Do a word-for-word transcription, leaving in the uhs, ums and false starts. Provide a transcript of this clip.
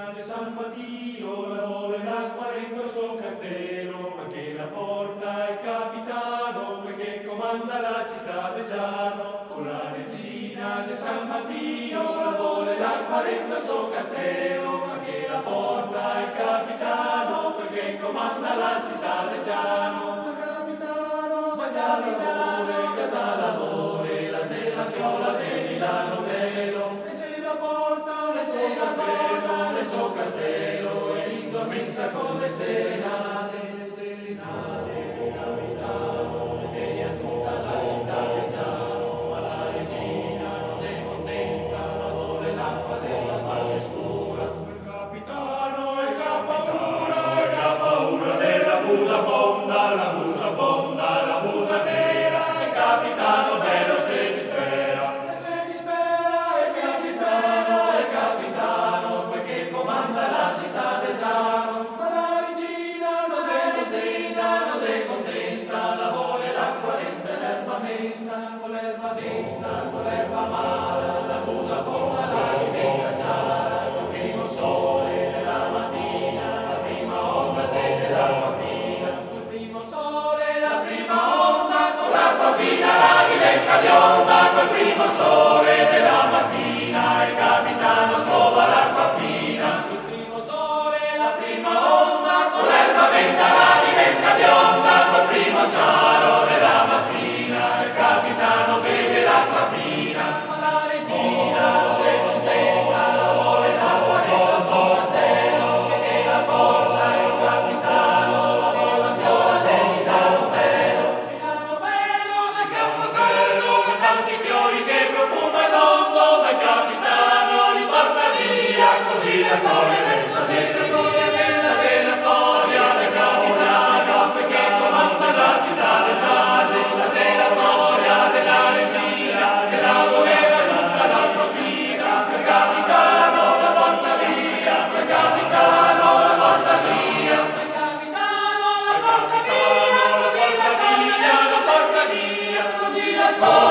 regina di San Mattio, la vole l'acqua in questo castello, perché la porta il capitano, perché comanda la città di Giano. Con la regina di San Mattio, la vole l'acqua in questo castello, perché la porta il capitano, perché comanda la città di Giano. Ma capitano, ma già l'amore, casa l'amore, la sera fiola di Milano velo, e se la porta nel suo castello, nel suo castello, e in dormenza con le serenate, le serenate, capitano, sveglia tutta la città di Giano, ma la regina non si contenta, la vole l'acqua della valle scura. Il capitano e che ha paura, e che ha paura della busa fonda, la busa fonda, la busa nera, il capitano bello se dispera, e se dispera, e se capitano, e capitano, perché comanda la città di Giano. Ma la regina non se contenta, non se contenta, la vole l'acqua lenta e l'erba menta, con l'erba menta, con l'erba amara, la busa fonda la diventa chiara, il primo sole della mattina, la prima onda se dell'acqua fina, il primo sole, la prima onda, con l'acqua fina la diventa bionda, col primo sole della mattina il capitano trova l'acqua fina, il primo sole, la prima onda, con l'erba menta la diventa bionda, col primo chiaro della mattina il capitano beve l'acqua fina. Ma la regina non si contenta, la vole l'acqua nel suo castello, che la porta il capitano, la vola viola del Milano bello, Milano bello, del campo bello, con tanti fiori che profuma il mondo, ma il capitano li porta via, così la storia adesso si è la storia della la storia del capitano, perché comanda la città di Giano, la sei la storia della regina, che la voleva tutta l'acqua fina, il capitano la porta via, il capitano la porta via, il capitano la porta via, così la porta via, la porta via, così la storia